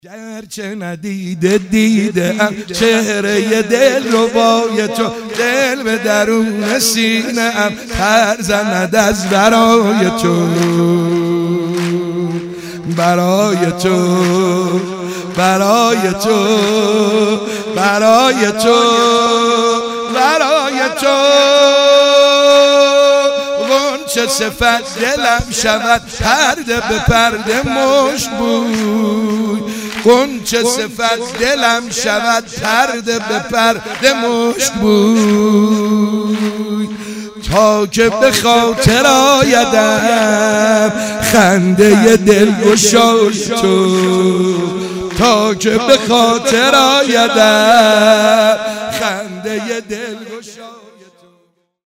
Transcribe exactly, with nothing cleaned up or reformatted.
گرچه ندیده دیده ام چهره دل ربای تو، دل به درون سینه ام پر زند از برای تو، برای تو، برای تو، برای تو، برای تو. چه صفت دلم شود پرده به پرده مشت بوی، چه صفت دلم شود پرده به پرده مشت بوی، تا که به خاطر آیدم خنده دلگشای تو، تا که به خاطر آیدم خنده دلگشای